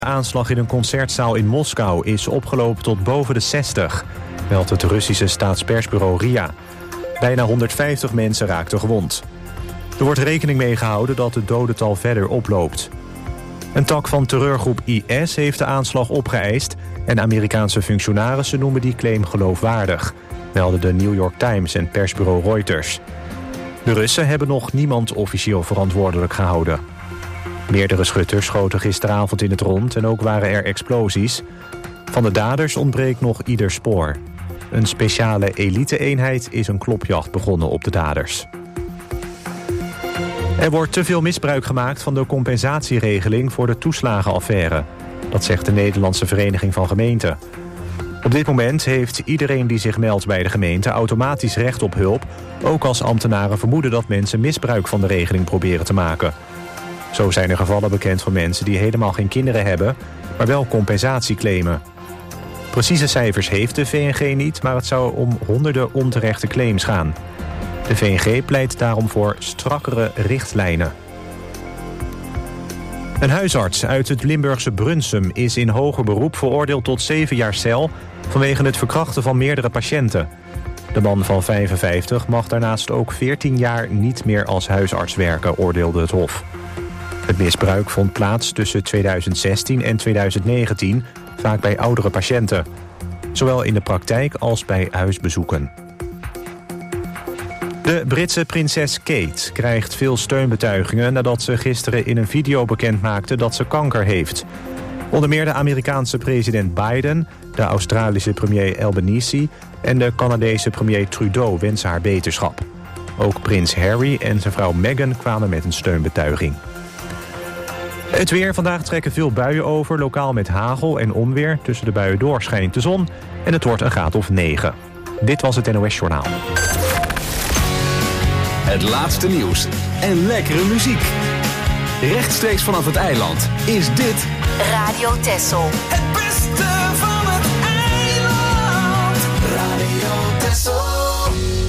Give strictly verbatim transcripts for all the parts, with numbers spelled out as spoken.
De aanslag in een concertzaal in Moskou is opgelopen tot boven de zestig, meldt het Russische staatspersbureau R I A. Bijna honderdvijftig mensen raakten gewond. Er wordt rekening mee gehouden dat het dodental verder oploopt. Een tak van terreurgroep I S heeft de aanslag opgeëist en Amerikaanse functionarissen noemen die claim geloofwaardig, melden de New York Times en persbureau Reuters. De Russen hebben nog niemand officieel verantwoordelijk gehouden. Meerdere schutters schoten gisteravond in het rond en ook waren er explosies. Van de daders ontbreekt nog ieder spoor. Een speciale elite-eenheid is een klopjacht begonnen op de daders. Er wordt te veel misbruik gemaakt van de compensatieregeling voor de toeslagenaffaire. Dat zegt de Nederlandse Vereniging van Gemeenten. Op dit moment heeft iedereen die zich meldt bij de gemeente automatisch recht op hulp, ook als ambtenaren vermoeden dat mensen misbruik van de regeling proberen te maken. Zo zijn er gevallen bekend van mensen die helemaal geen kinderen hebben, maar wel compensatie claimen. Precieze cijfers heeft de V N G niet, maar het zou om honderden onterechte claims gaan. De V N G pleit daarom voor strakkere richtlijnen. Een huisarts uit het Limburgse Brunsum is in hoger beroep veroordeeld tot zeven jaar cel vanwege het verkrachten van meerdere patiënten. De man van vijfenvijftig mag daarnaast ook veertien jaar niet meer als huisarts werken, oordeelde het Hof. Het misbruik vond plaats tussen tweeduizend zestien en tweeduizend negentien, vaak bij oudere patiënten. Zowel in de praktijk als bij huisbezoeken. De Britse prinses Kate krijgt veel steunbetuigingen nadat ze gisteren in een video bekendmaakte dat ze kanker heeft. Onder meer de Amerikaanse president Biden, de Australische premier Albanese en de Canadese premier Trudeau wensen haar beterschap. Ook prins Harry en zijn vrouw Meghan kwamen met een steunbetuiging. Het weer. Vandaag trekken veel buien over, lokaal met hagel en onweer. Tussen de buien door schijnt de zon en het wordt een graad of negen. Dit was het N O S Journaal. Het laatste nieuws en lekkere muziek. Rechtstreeks vanaf het eiland is dit Radio Texel. Het beste van het eiland. Radio Texel.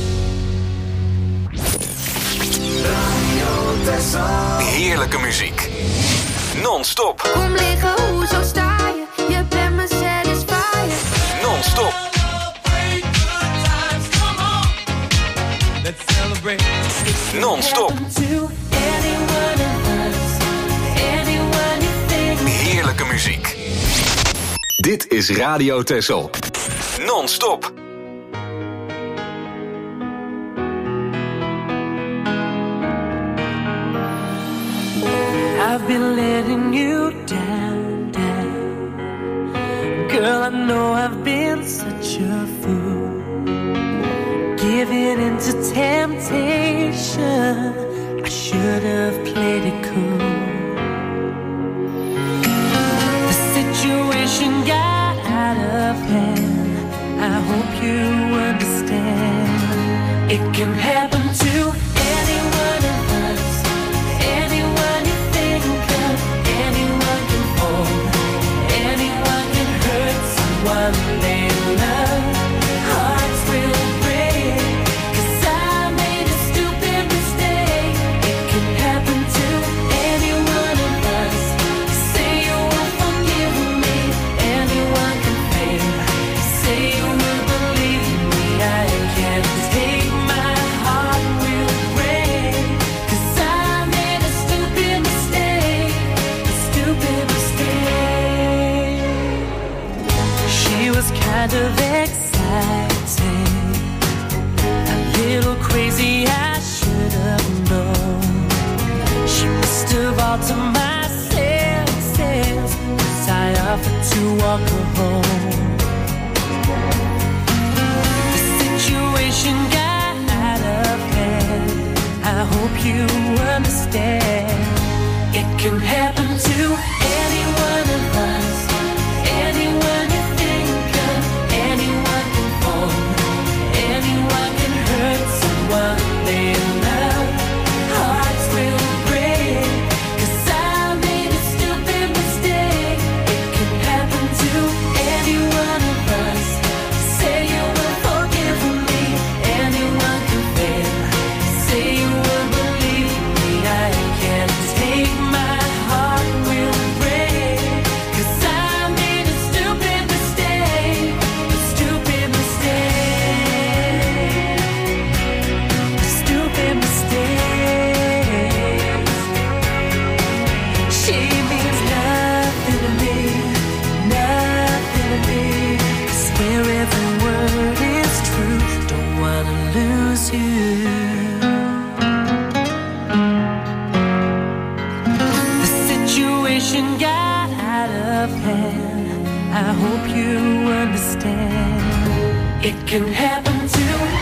Radio Texel. heerlijke muziek. Non-stop. Kom liggen, hoezo sta je? Je bent me satisfied. Non-stop. Non-stop. Heerlijke muziek. Dit is Radio Texel. Non-stop. I've been letting you down, down. Girl, I know I've been such a fool. Giving into temptation, I should have played it cool. The situation got out of hand. I hope you understand. It can happen to anyone of us. Anyone you think of, anyone can fall. Anyone can hurt someone they love. Hearts will kind of exciting, a little crazy, I should have known. She must have altered my senses, 'cause I offered to walk her home. The situation got out of hand. I hope you understand. It can happen to any one of us. Anyone you think of, anyone can fall. Anyone can hurt someone they love. Hearts will break, 'cause I made a stupid mistake. It can happen to any one of us. Say you will forgive me. Anyone can fail. Say you will believe me. I can't take my heart will break. of hand. I hope you understand. It can happen to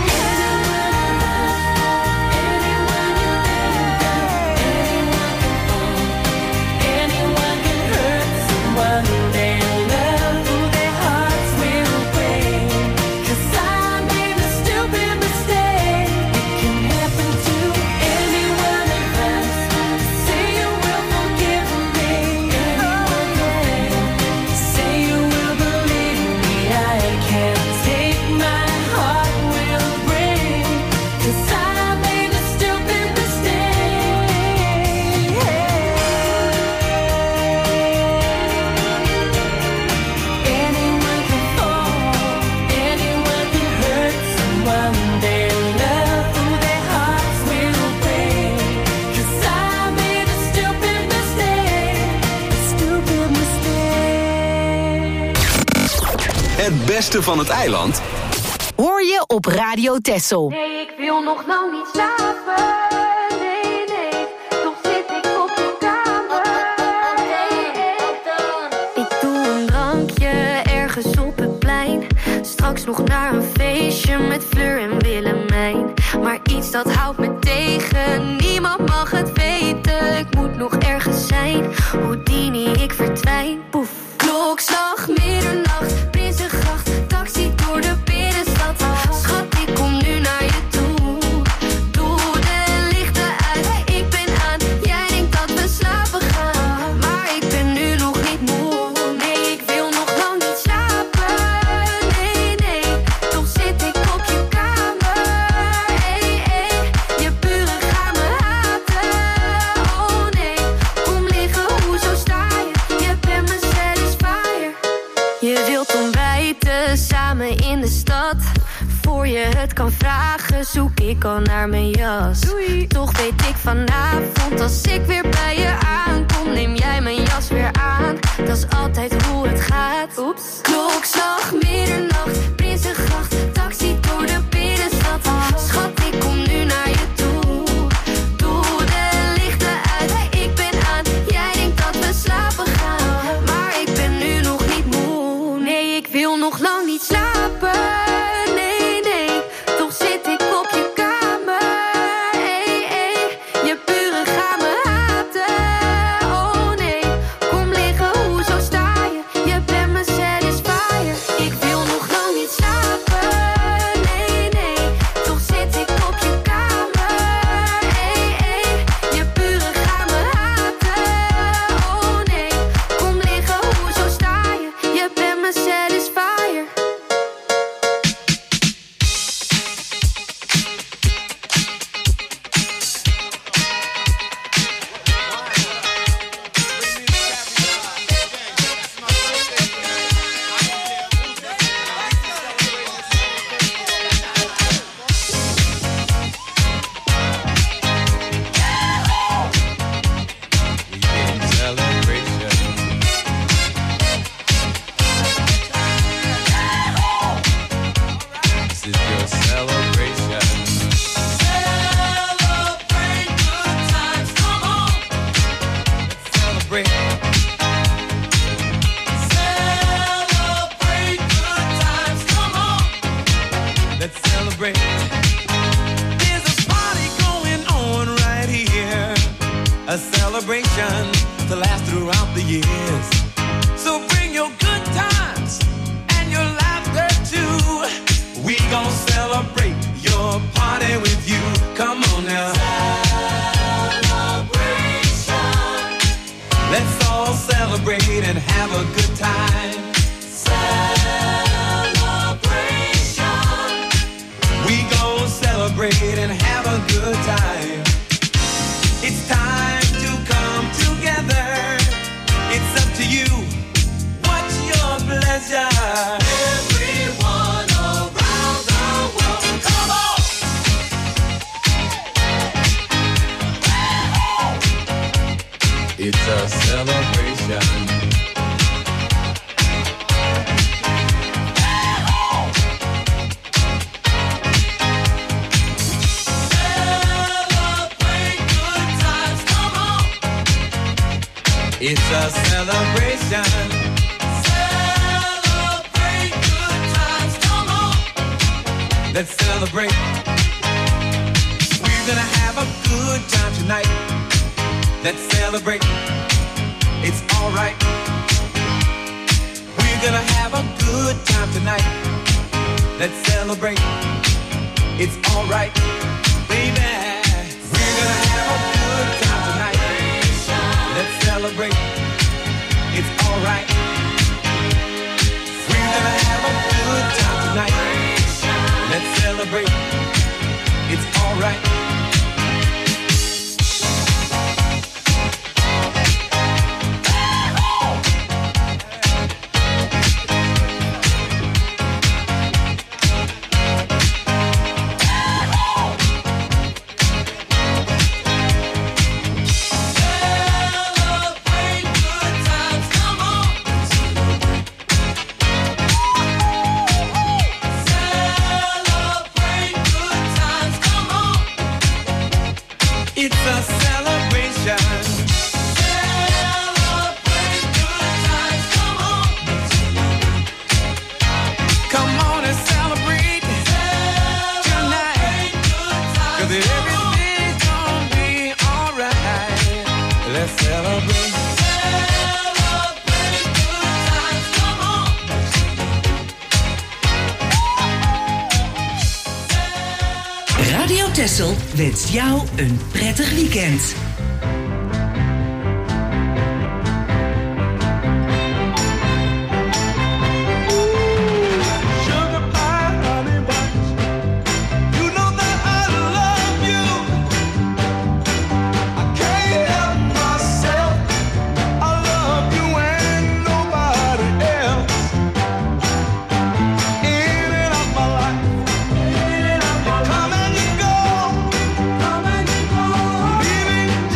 Het beste van het eiland hoor je op Radio Texel. Nee, ik wil nog lang niet slapen. Nee, nee, toch zit ik op je kamer. Hey, hey. Ik doe een drankje ergens op het plein. Straks nog naar een feestje met Fleur en Willemijn. Maar iets dat houdt me tegen. Niemand mag het weten. Ik moet nog ergens zijn. Houdini, ik verdwijn. Poef. Klokslag, middernacht, Prinsengracht, taxi door de binnenstad. Schat, ik kom nu naar je toe. Doe de lichten uit, ik ben aan. Jij denkt dat we slapen gaan, maar ik ben nu nog niet moe. Nee, ik wil nog lang niet slapen. Nee, nee, toch zit ik op je kamer. Hey, hey, je buren gaan me haten. Oh nee, kom liggen, hoezo sta je? Je bent me satisfier. Je wilt ontbijten samen in de stad. Voor je het kan vragen, zoek ik al naar mijn jas. Doei. Toch weet ik vanavond, als ik weer bij je aankom, neem jij mijn jas weer aan. Dat is altijd hoe het gaat. Oeps. Klokslag, middernacht, Prinsengracht, taxi door de binnenstad. Schat, ik kom nu naar je toe. Doe de lichten uit, ik ben aan. Jij denkt dat we slapen gaan, maar ik ben nu nog niet moe. Nee, ik wil nog lang niet slapen. Nee, nee, toch zit ik op je kamer. Hey, hey, je buren gaan me haten. Oh nee, kom liggen, hoezo sta je? Je bent me satisfier. Ik wil nog lang niet slapen. Nee, nee, toch zit ik op je kamer. Hey, hey, je buren gaan me haten. Oh nee, kom liggen, hoezo sta je? Je bent me satisfier. A celebration to last throughout the years. So bring your good times and your laughter too. We gon' celebrate your party with you. Come on now. Celebration. Let's all celebrate and have a good time. Celebration. We gon' celebrate and have a good time. It's time to come together. It's up to you. What's your pleasure? Everyone around the world, come on! It's a celebration. It's a celebration. let's celebrate. We're gonna have a good time tonight. Let's celebrate. It's alright. We're gonna have a good time tonight. Let's celebrate. It's alright, baby. We're gonna have a good time tonight. Let's celebrate. It's alright. We're gonna have a good time tonight. Let's celebrate. It's alright. Radio Texel wenst jou een prettig weekend. Come and you go, leaving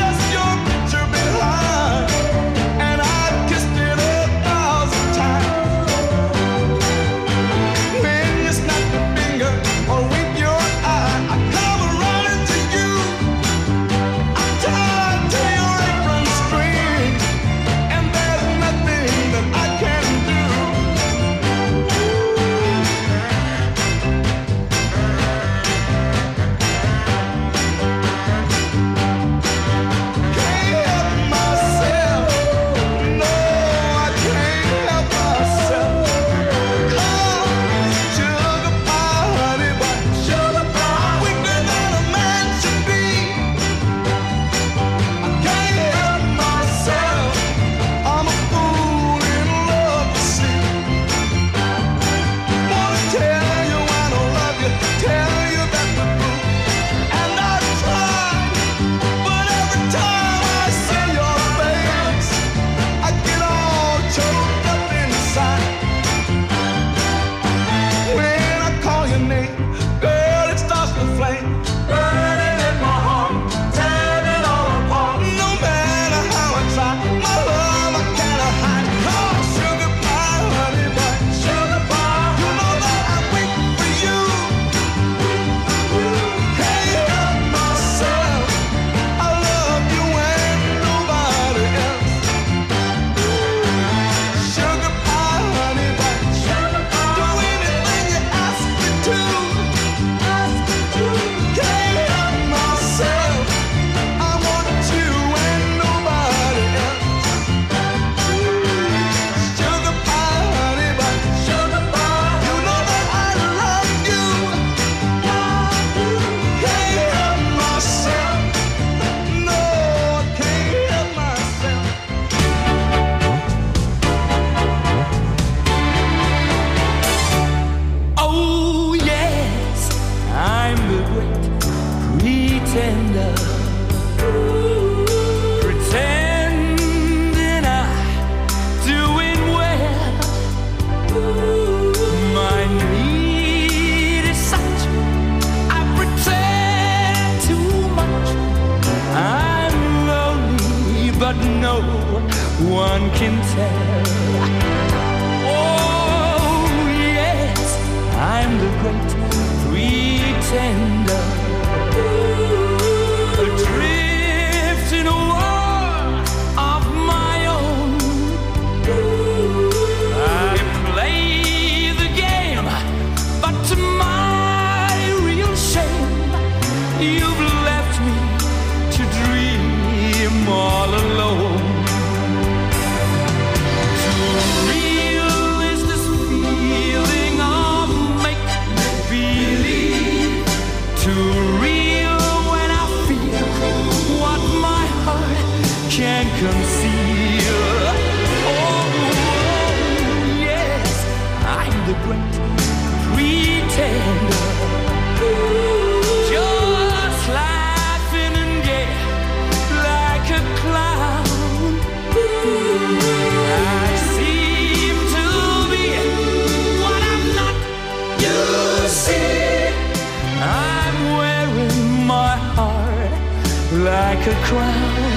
crown,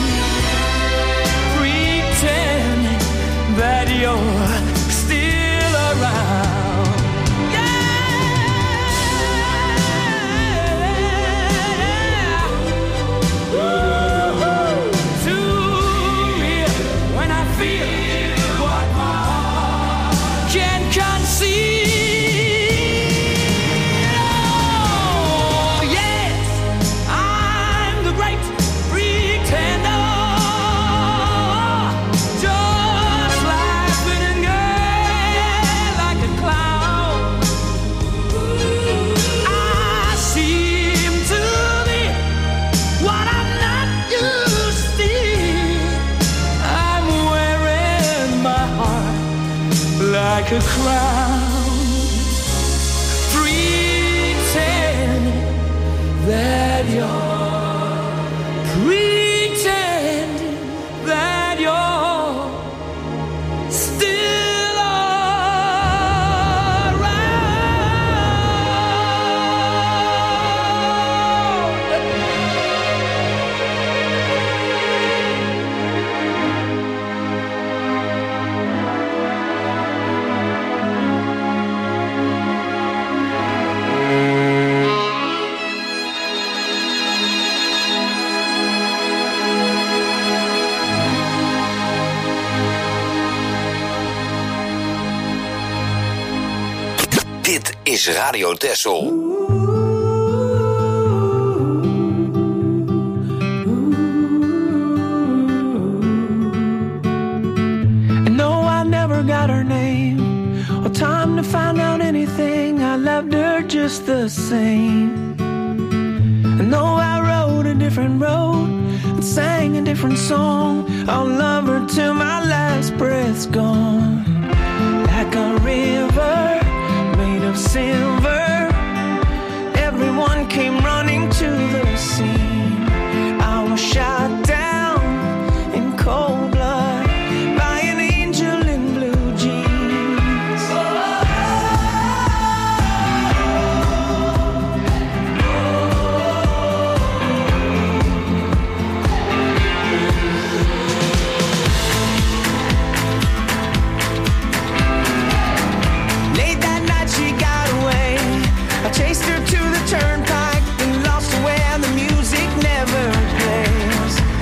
pretending that you're still around. Yeah. Ooh, to me, when I feel what my heart can conceive. Like a crown, pretending that you're, pretending that you're still Dit is Radio Texel. No, I never got her name or time to find out anything. I loved her just the same. No, I rode a different road and sang a different song. I'll love her till my last breath's gone. Like a river made of silver, everyone came running to the scene. I was shot down in cold blood by an angel in blue jeans. Late that night she got away. I chased her to the turnpike and lost her where the music never plays.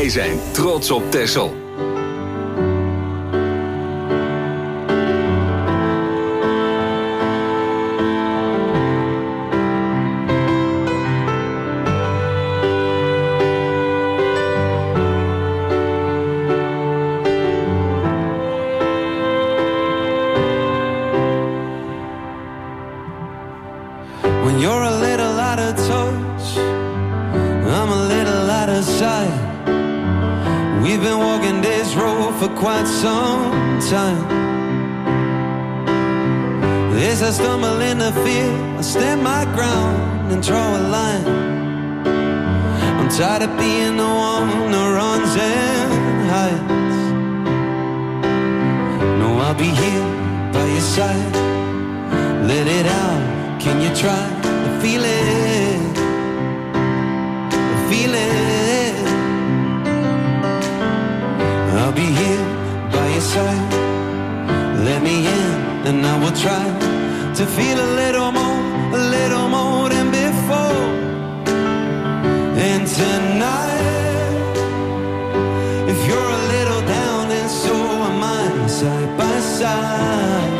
Wij zijn trots op Texel. When you're a little out of touch, I'm a little out of sight. We've been walking this road for quite some time. As I stumble into fear, I stand my ground and draw a line. I'm tired of being the one who runs and hides. No, I'll be here by your side. Let it out. Can you try to feel it? Feel it. I'll be here by your side. Let me in and I will try to feel a little more, a little more than before. And tonight, if you're a little down and so am I, side by side.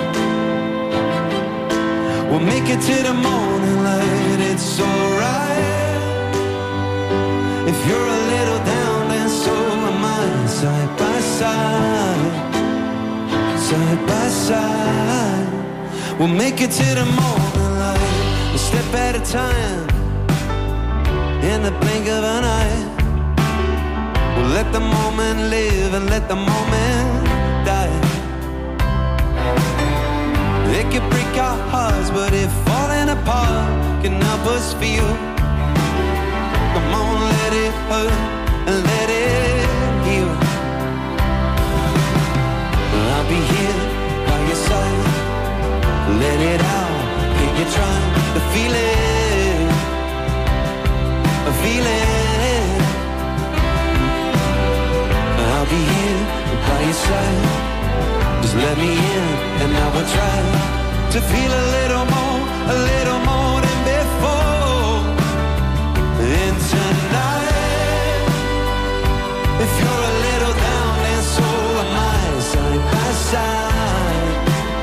We'll make it to the morning light, it's alright. If you're a little down, then so am I. Side by side, side by side. We'll make it to the morning light, a step at a time. In the blink of an eye, we'll let the moment live and let the moment die. It could break our hearts, but if falling apart can help us feel, come on, let it hurt and let it heal. I'll be here by your side. Let it out. Can you try to feel it? Feel it. I'll be here by your side. Just let me in and I will try to feel a little more, a little more than before. And tonight, if you're a little down, then so am I. Side by side,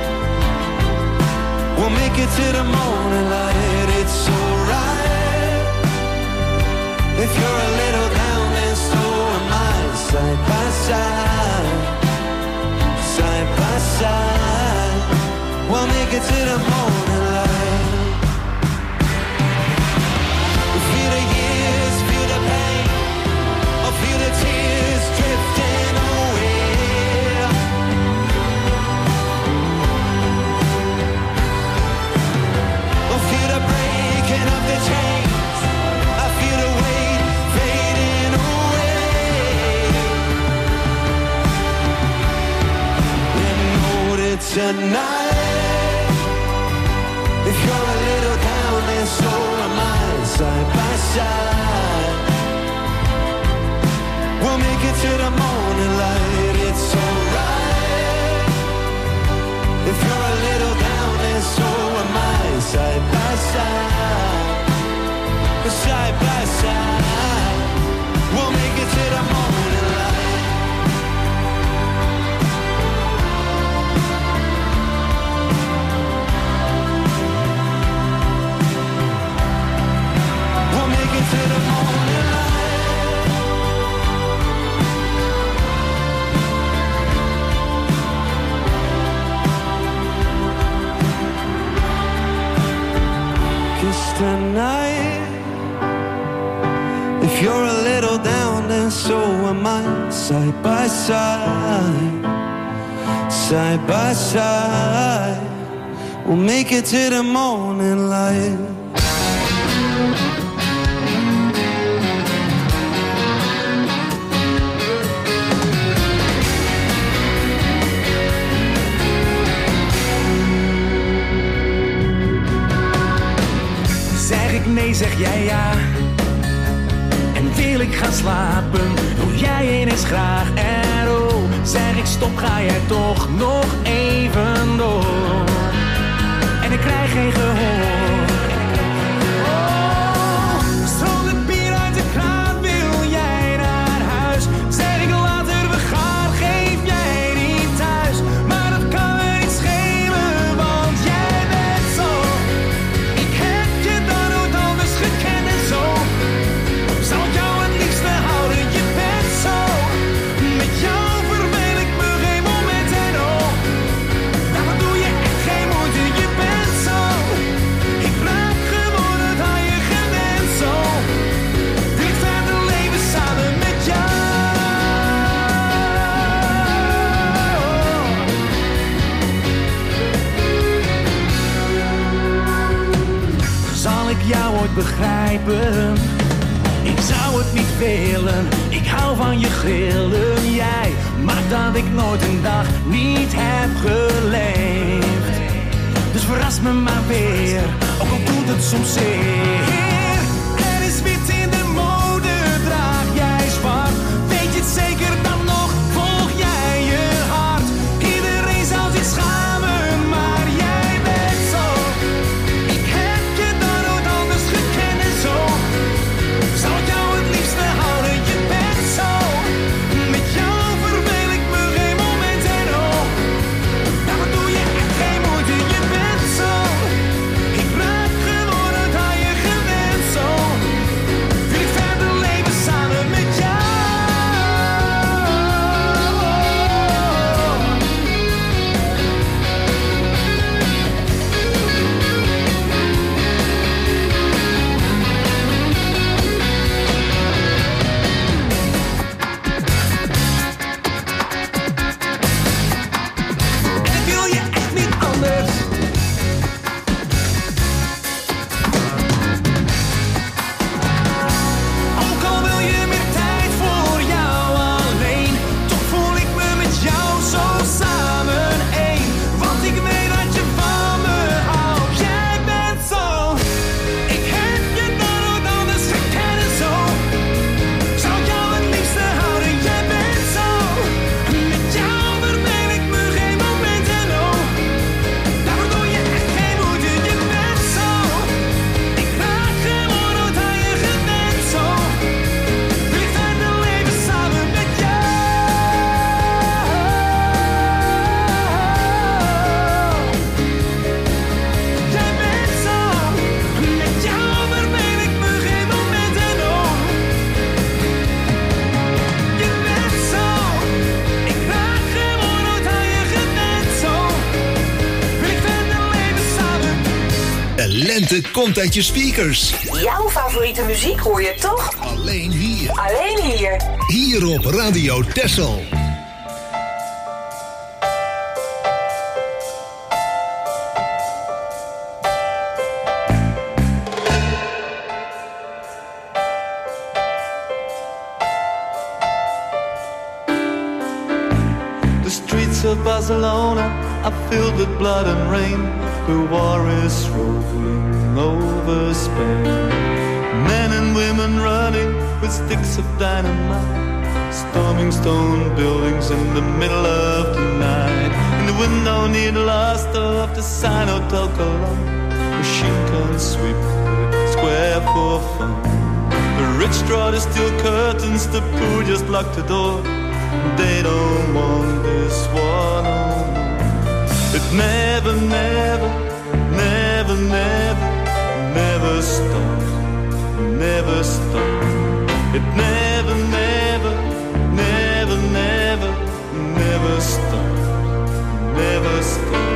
we'll make it to the morning light. It's alright. If you're a little down, then so am I. Side by side, side by side, we'll make it to the morning light. Feel the years, feel the pain, or feel the tears drifting away. Or feel the breaking of the chains. I feel the weight fading away. And know that tonight, if you're a little down, then so am I. Side by side, we'll make it to the morning light. It's alright. If you're a little down, then so am I. Side by side, side by side, we'll make it to the morning light. We'll make it to the morning light. Cause tonight, if you're a little down, then so am I. Side by side, side by side, we'll make it to the morning light. Zeg ik nee, zeg jij ja. En wil ik gaan slapen, doe jij ineens graag. En oh, zeg ik stop, ga jij toch nog even door. En ik krijg geen gehoor. Oh, zonder bier uit de kraan wil jij naar huis. jou ooit begrijpen. Ik zou het niet willen, ik hou van je grillen. Jij maakt dat ik nooit een dag niet heb geleefd. Dus verras me maar weer, ook al doet het soms zeer. Er is wit in de mode, draag jij zwart. Weet je het zeker dan nog, volg jij je hart. Iedereen zou zich schamen, maar jij bent zo. Ik heb je dan nooit anders gekend en zo. Zou ik jou het liefste houden, je bent zo. Met jou verveel ik me geen moment en oh. Daarvoor doe je echt geen moeite, je bent zo. Ik raak gewoon aan je gewend zo. Wil ik verder leven samen met jou. Ik wil je echt niet anders. Ook al wil je meer tijd voor jou alleen, toch voel ik me met jou zo samen één. Want ik weet dat je van me houdt. Jij bent zo. Ik heb je dan nooit anders gekend en zo. Zou ik jou het liefste houden, jij bent zo. Met jou verveel ik me geen moment en oh. Daarvoor doe je echt geen moeite, je bent zo. Ik raak gewoon aan je gewend zo. Wil ik verder leven samen met jou. Jij bent zo. Met jou verveel ik me geen moment en oh. Je bent zo. Ik raak gewoon aan je gewend zo. Wil ik verder leven samen. De lente komt uit je speakers. Jouw favoriete muziek hoor je toch? Alleen hier. Alleen hier. Hier op Radio Texel. The streets of Barcelona are filled with blood and rain. The war is rolling over Spain. Men and women running with sticks of dynamite, storming stone buildings in the middle of the night. In the window near the last of the sign Hotel Colón, machine guns sweep the square for fun. The rich draw the steel curtains, the poor just lock the door. They don't want this war no more. It never, never, never, never, never stops, never stops. It never, never, never, never, never stops, never stops.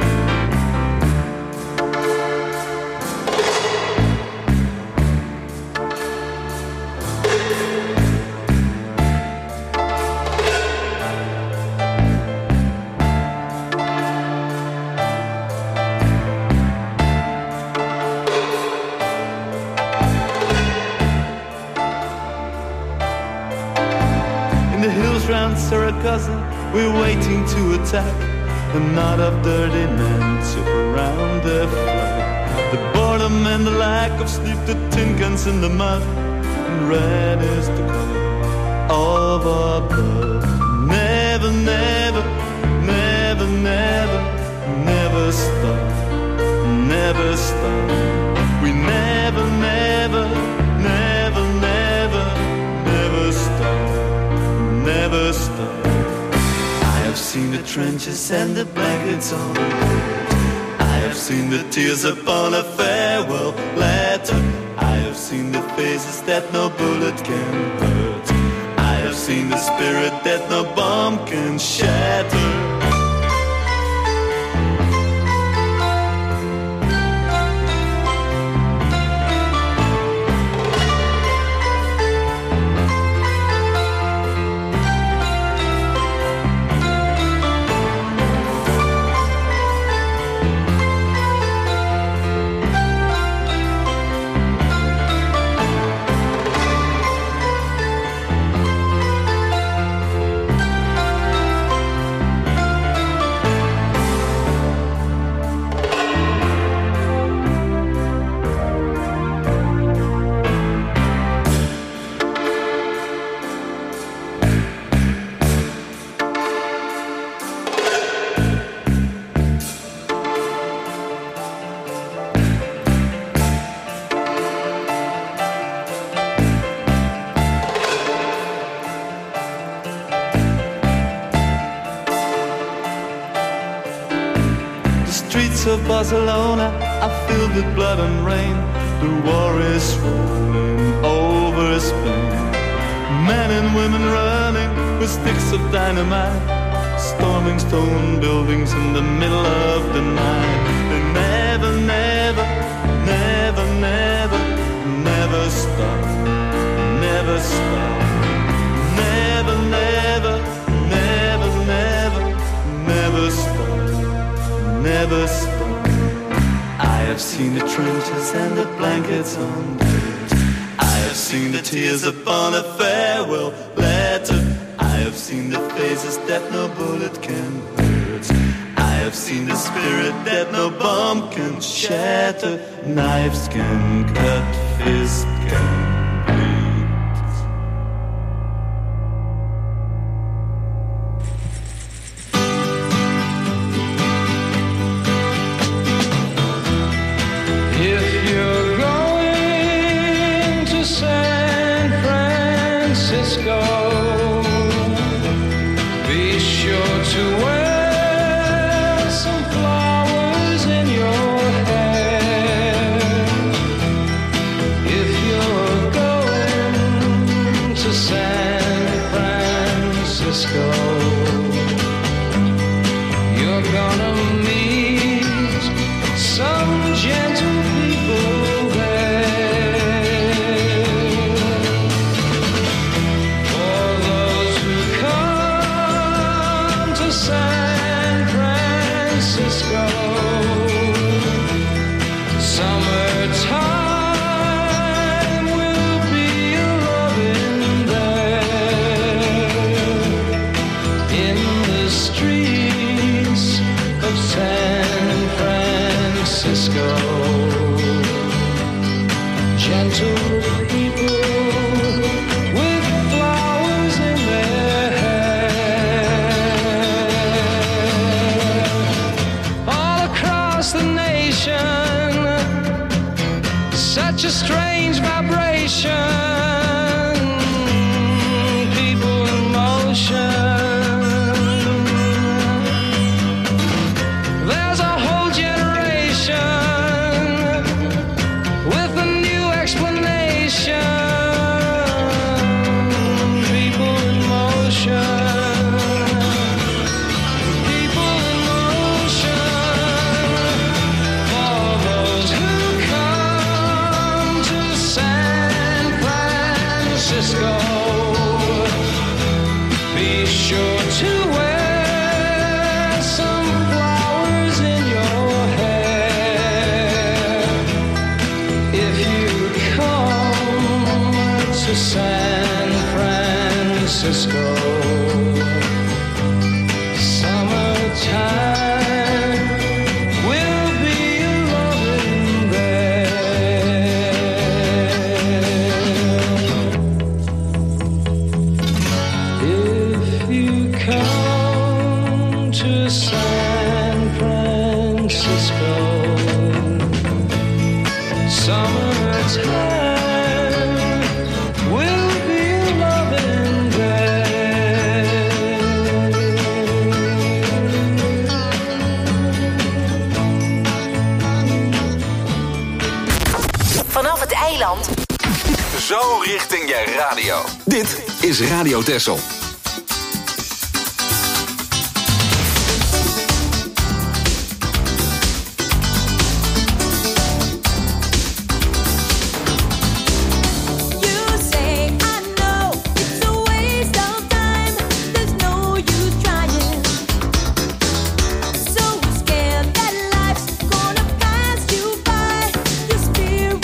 Round Saragossa, we're waiting to attack. A knot of dirty men to surround their flag. The boredom and the lack of sleep, the tin cans in the mud, and red is the color of our blood. Never, never, never, never, never stop, never stop. We never, never, never, never, never stop, never stop. I have seen the trenches and the blankets on the bed. I have seen the tears upon a farewell letter. I have seen the faces that no bullet can hurt. I have seen the spirit that no bomb can shatter. streets of Barcelona are filled with blood and rain. The war is rolling over Spain. Men and women running with sticks of dynamite, storming stone buildings in the middle of the night. They never, never, never, never, never stop, never stop. Never, never, never, never, never stop, never stop. I have seen the trenches and the blankets on beds. I have seen the tears upon a farewell letter. I have seen the faces that no bullet can hurt. I have seen the spirit that no bomb can shatter. Knives can cut, fists can Zo richting je radio. Dit is Radio Texel.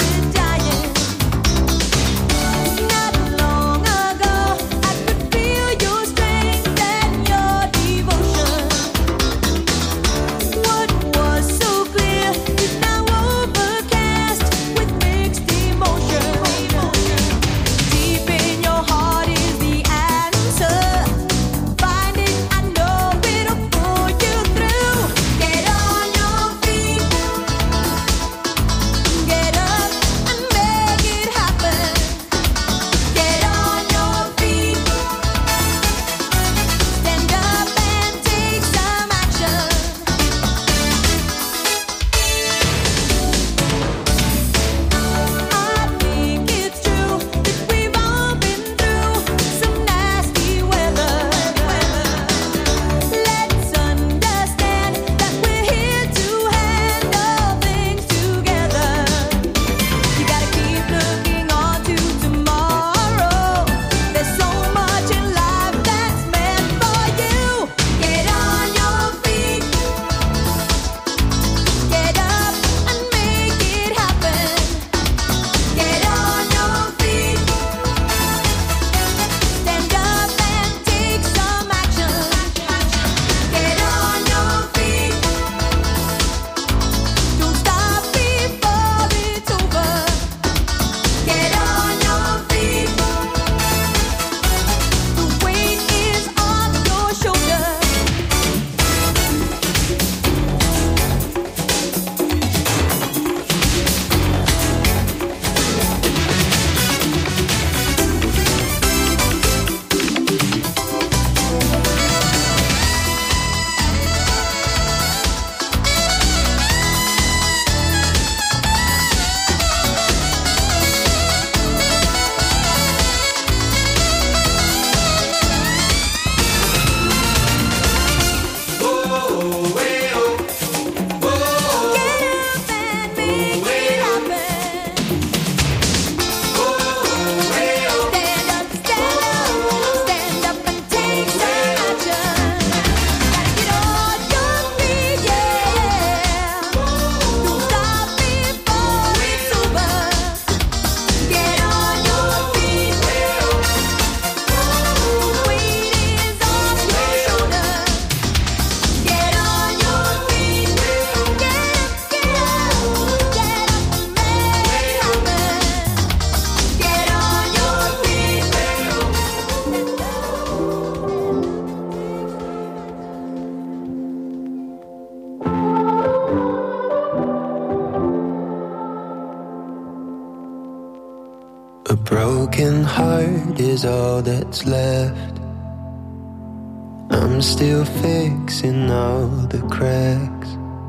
Feel A broken heart is all that's left. I'm still fixing all the cracks.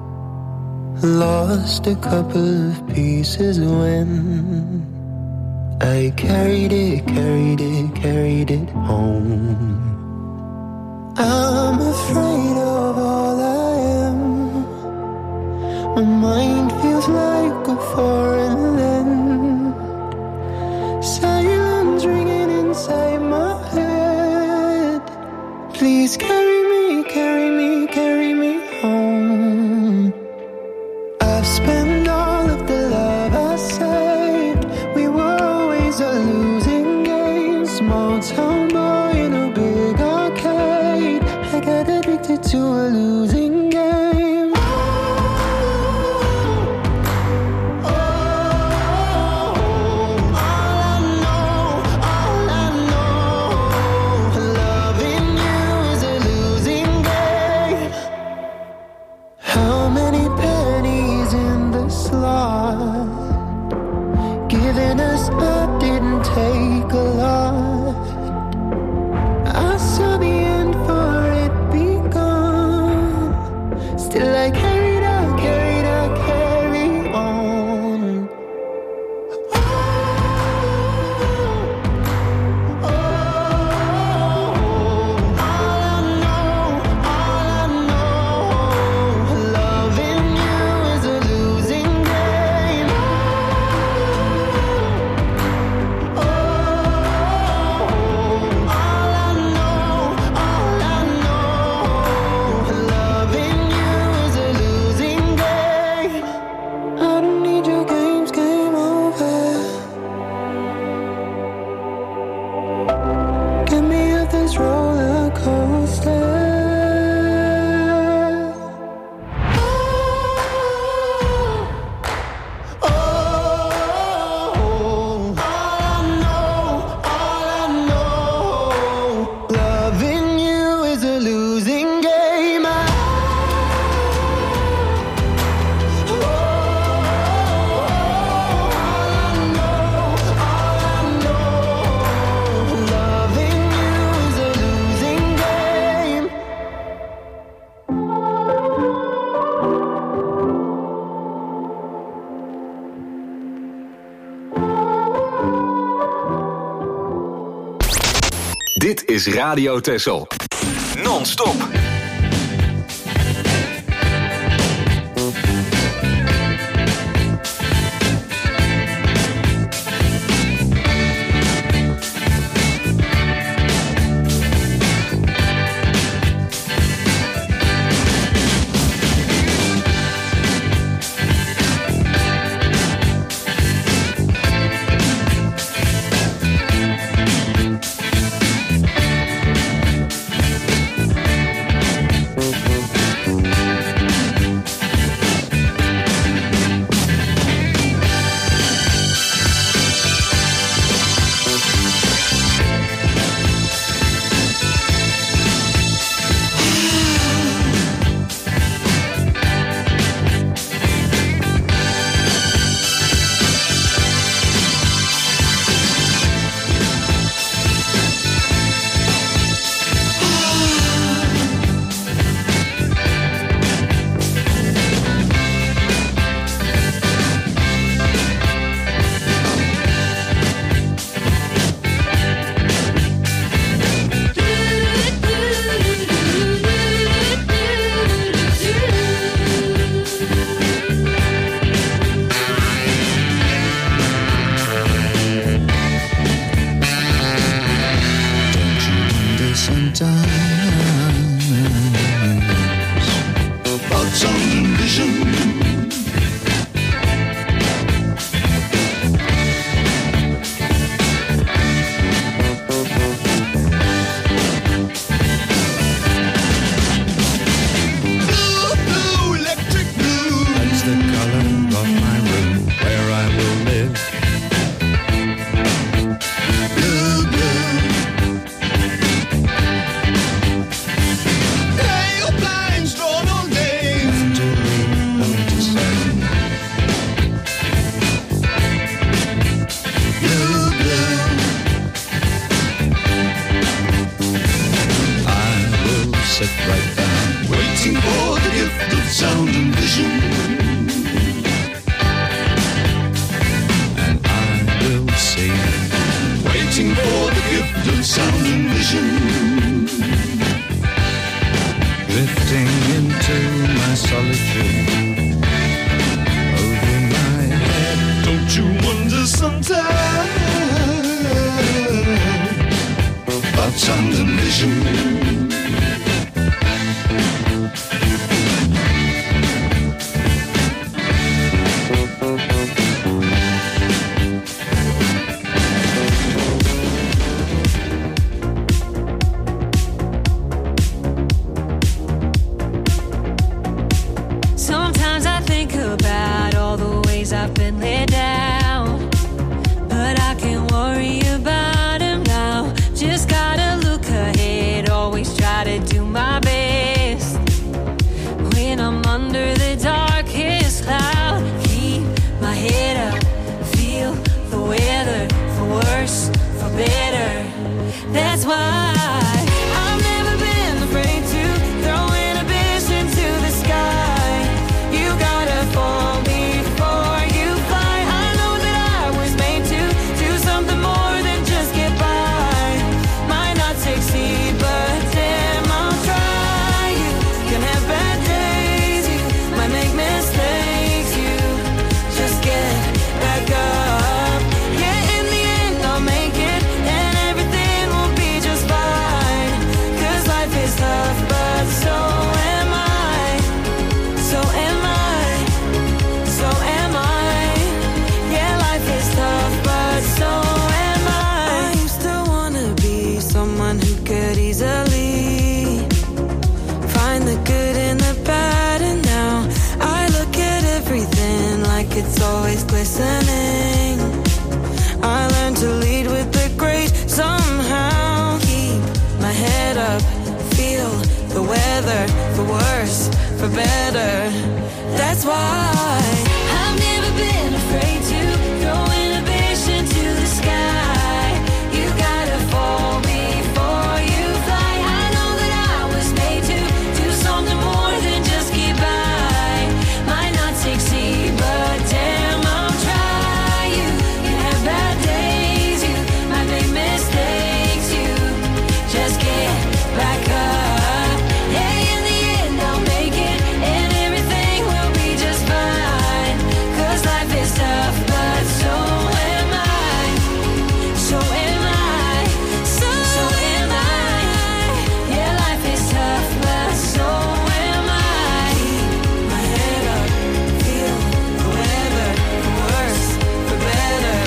Lost a couple of pieces when I carried it, carried it, carried it home. I'm afraid of all I am. My mind feels like a foreign land. Silence ringing inside my head. Please carry me, carry me, carry me home. I've spent all of the love I saved. We were always a losing game. Small town boy in a big arcade. I got addicted to a losing game. Giving us up didn't take a lot. I saw the end for it begun. Still I carried on, carried on, carried on. Oh, oh, oh, all I know, all I know, loving you is a losing game. Roller coaster. Oh, oh, all I know, all I know, loving you is a losing game. I Dit is Radio Texel. Non-stop. time. But something missing. Sometimes I think about all the ways I've been let down, but I can't worry about him now. Just gotta look ahead, always try to do my best. When I'm under the darkest cloud, keep my head up, feel the weather, for worse, for better. That's why I've never been afraid to throw inhibition to the sky. You gotta fall before you fly. I know that I was made to do something more than just get by. Might not succeed, but damn, I'll try. You can have bad days, you might make mistakes, you just get back up. Yeah, in the end I'll make it, and everything will be just fine. Cause life is tough, but so am I. So am I. So am I. Yeah, life is tough, but so am I. I used to wanna be someone who could easily find the good in the bad, and now I look at everything like it's always glistening. I learned to lead with the great somehow. Keep my head up, feel the weather, for worse, for better. That's why I've never been afraid to throw inhibition to the sky. You gotta fall before you fly. I know that I was made to do something more than just get by. Might not succeed, but damn, I'll try. You can have bad days, you might make mistakes, you just get back up. Yeah, in the end I'll make it, and everything will be just fine. Cause life is tough, but so am I. So am I. So, so am I. Yeah, life is tough, but so am I. Keep my head up, feel the weather, for worse, for better.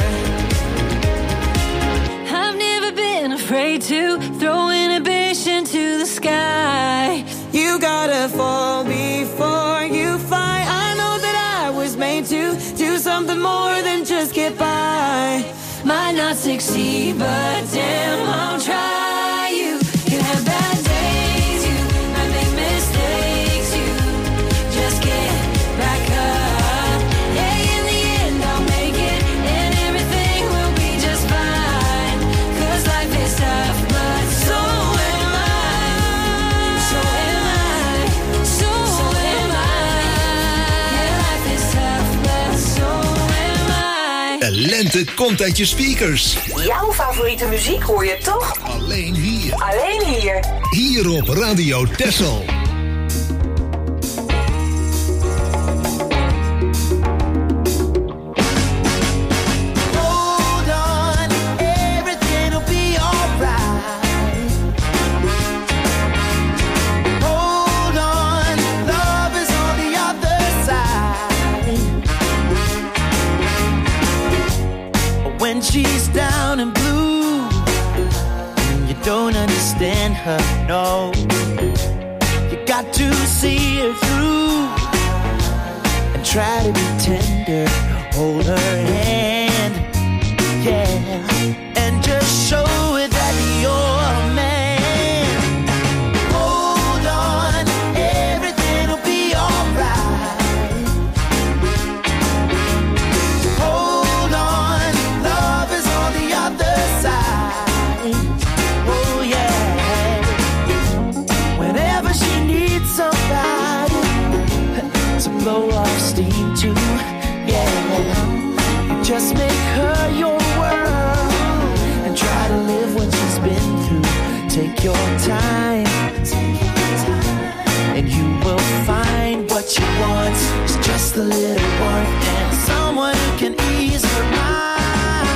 I've never been afraid to throw inhibition to the sky. You gotta fall before you fly. I know that I was made to do something more than just get by. Might not succeed, but damn, I'll try. You can have bad days, you might make mistakes, you just get back up. Yeah, in the end I'll make it, and everything will be just fine. Cause life is tough, but so am I. So am I. So, so am I. Yeah, life is tough, but so am I. De lente komt uit je speakers. Jouw favoriete muziek hoor je toch? Alleen hier. Alleen hier. Hier op Radio Texel. Hold on, everything'll be alright. Hold on, love is on the other side. When she's down and blue, and you don't understand her, no. You got to see her through and try to be tender. Hold her hand, yeah, and just show her that you're a man. Hold on, everything'll be alright. Hold on, love is on the other side. Oh yeah. Whenever she needs somebody to blow off steam to, yeah, just make her your world and try to live what she's been through. Take your time, and you will find what she wants. It's just a little warmth and someone who can ease her mind.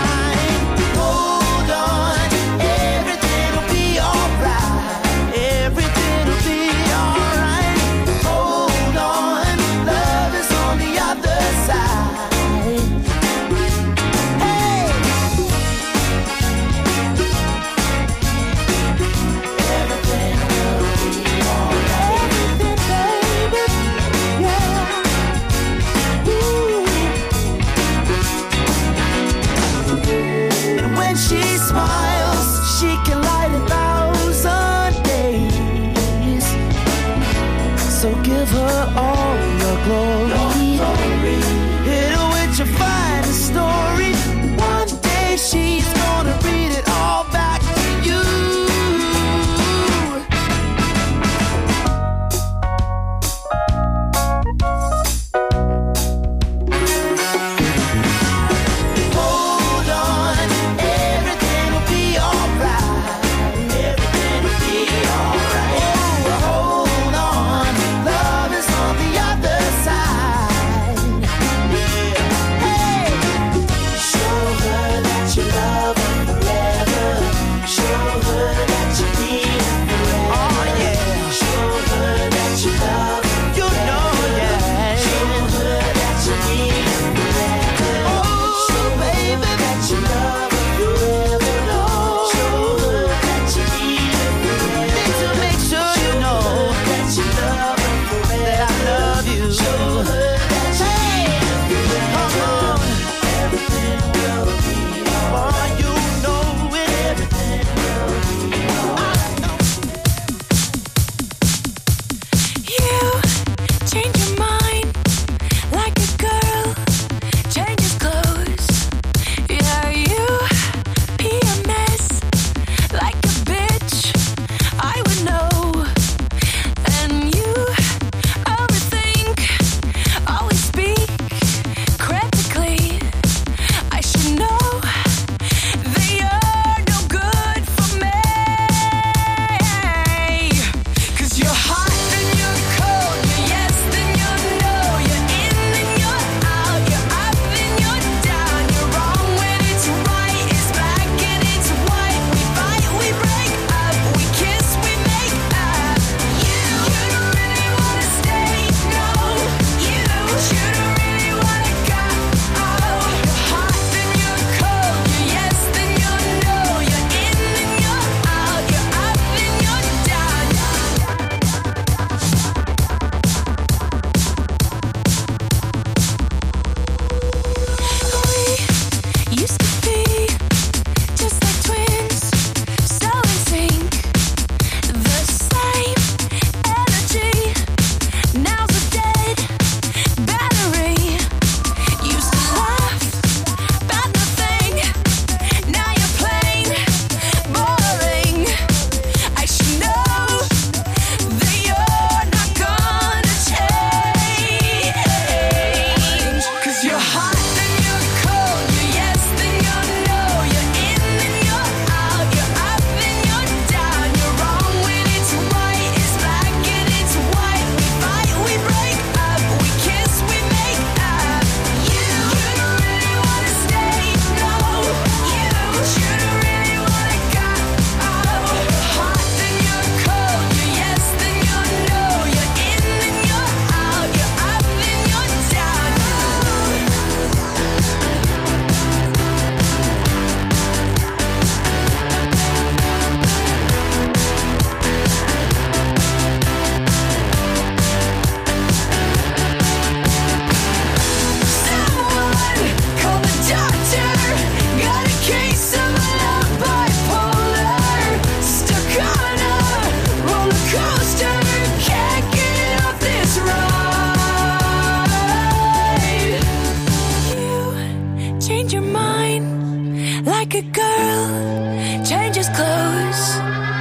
change your mind like a girl changes clothes.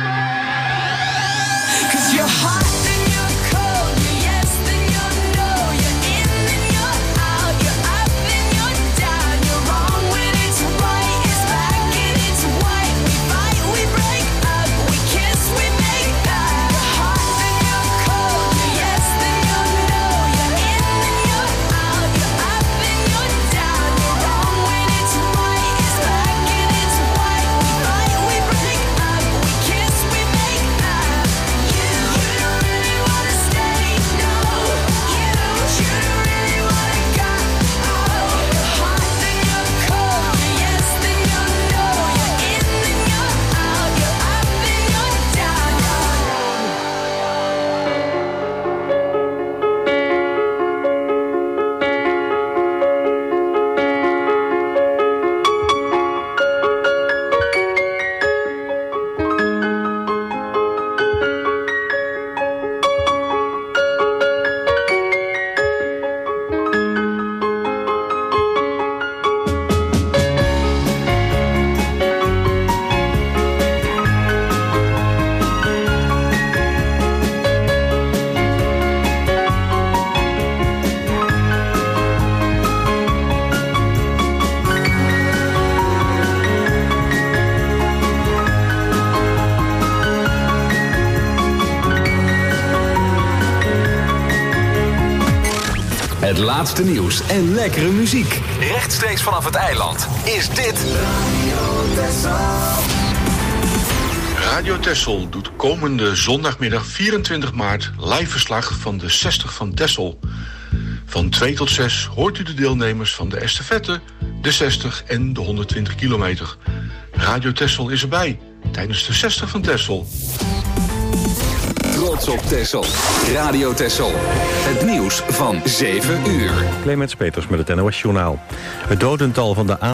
'Cause you're hot. Het laatste nieuws en lekkere muziek. Rechtstreeks vanaf het eiland is dit Radio Texel. Radio Texel doet komende zondagmiddag vierentwintig maart live verslag van de zestig van Texel. Van twee tot zes hoort u de deelnemers van de estafette, de zestig en de honderdtwintig kilometer. Radio Texel is erbij tijdens de zestig van Texel. Trots op Texel. Radio Texel. Het nieuws van zeven uur. Clemens Peters met het N O S Journaal. Het dodental van de